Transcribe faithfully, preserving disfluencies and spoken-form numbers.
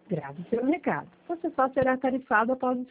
Grave seu recado. Você só será tarifado após